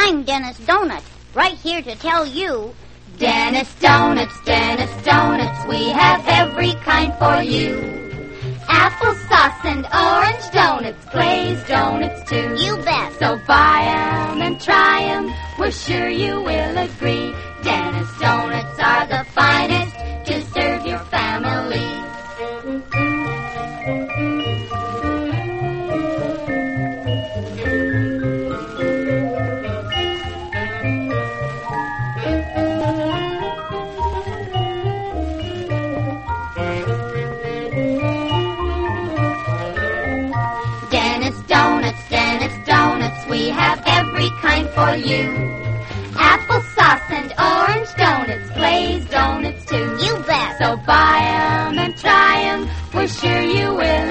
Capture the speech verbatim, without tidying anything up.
I'm Dennis Donut, right here to tell you. Dennis Donuts, Dennis Donuts, we have every kind for you. Applesauce and orange donuts, glazed donuts too. You bet. So buy 'em and try 'em, we're sure you will agree. Dennis Donuts are the finest to serve your family. Dennis Donuts, Dennis Donuts, we have every kind for you. Applesauce and orange donuts, glazed donuts too. You bet. So buy 'em and try 'em, we're sure you will